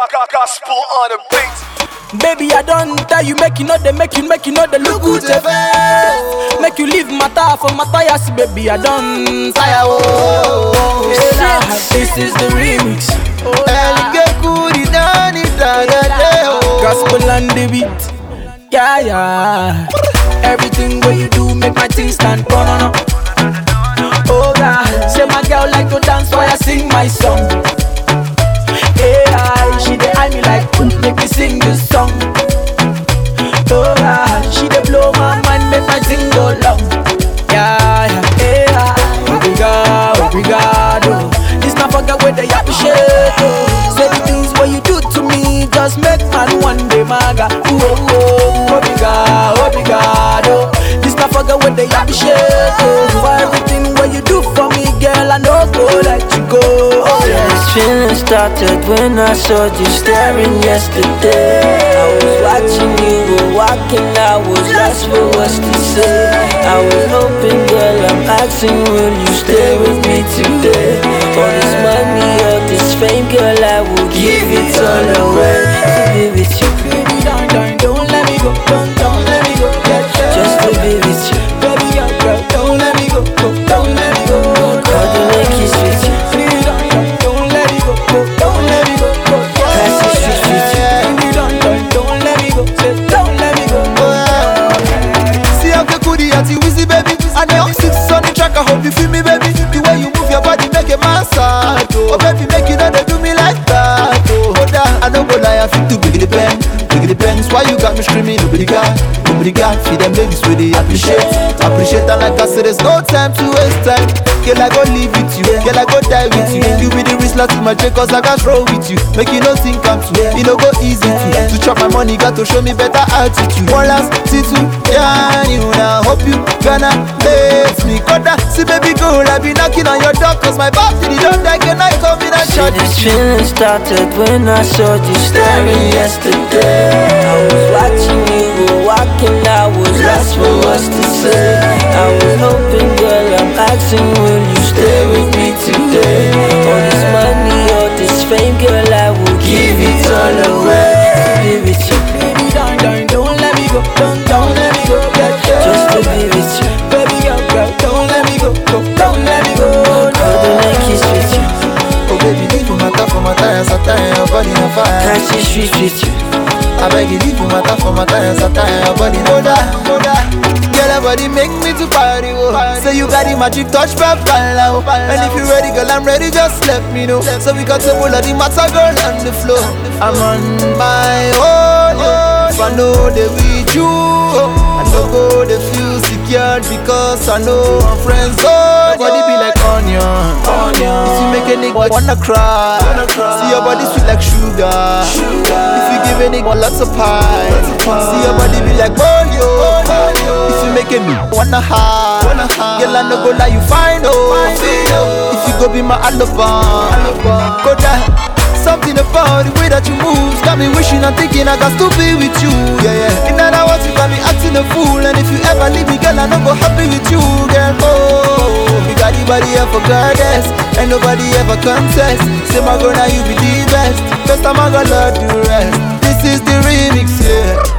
Gospel on a beat. Baby, I don't tell you, make you know the look good to face. Make you leave matter for matter, yes, baby, I don't tire. Oh, this is the remix. Gospel on the beat. Yeah, yeah. Everything what you do make my things stand. No. Oh God, say my girl like to dance, so I sing my song. Yeah, she dey eye me like, make me sing this song. Oh God, she dey blow my mind, make my thing go long. Yeah, obrigado. This not forget where they appreciate. Say the things what you do to me, just make man one day maga. Obrigado. This not forget where they appreciate. For everything what you do for me, girl, I no go let you go. This feeling started when I saw you staring yesterday. I was watching you go walking, I was lost for what's to say. I was hoping, girl, I'm asking, will you stay with me today? All this money, all this fame, girl, I will give it all away to be with you. Baby, don't let me go, don't let me go. Just to be with you. Baby, girl, don't let me go, don't let me go. Cuddle and kiss with you. Don't let me go, don't let me go. Pass the streets with you. Don't let me go, don't let me go. See how the goodie at you easy, baby. And I sit on the track, I hope you feel me, baby. The way you move your body make a man sad. Oh, baby, make you know they do me like that. Oh, I don't go lie, I feel too big the pen. Big the pens, why you got me screaming? Nobody got, feed them babies with the appreciate. And like I said, there's no time to waste time. Girl, I go live with you, girl, I go die with you. You be the wrist, to my check, cause I got roll with you. Make you no think I'm too, it no go easy to chop my money, got to show me better attitude. One last, see two, yeah, you now. Hope you gonna let me cut that. See baby girl, I be knocking on your door, cause my body don't die, can I come in and shut This feeling started when I saw you staring yesterday. I was watching you go walking, I was lost for what's to say. I was hoping, girl, I'm asking, will you stay with me today? All this money, all this fame, girl, I will give it all away to be with you. Baby, don't let me go, don't let me go. Just to be with you. Baby, girl, don't let me go, don't let me go. Cuddle and kiss with you. Oh baby, leave you matter for matter, and Satan, your body on fire. Catch the streets with you. I beg you, leave you matter for matter, and Satan, your body no die. Girl, your body make me to party, oh. Say you got the magic touch, Papa. And if you ready, girl, I'm ready, just let me know. So we got some all of the matter, girl, on the floor. I'm on my own, if I know they with you, I don't go they feel secure because I know I'm friends. Oh, body be like onion. If you make a nigga wanna cry, see your body sweet like sugar. If you give a nigga lots of pie, see your body be like polio. If you make a nigga wanna hide, girl, I no go lie, you fine, oh. If you go be my alibi, go down. Something about the way that you move got me wishing and thinking I got to be with you, yeah. In other words, you got me acting a fool. And if you ever leave me, girl, I no go happy with you, girl. Oh, you got the body here for goddess, and nobody ever contest. Say my girl, now you be the best. First time I gonna love the rest. This is the remix, yeah.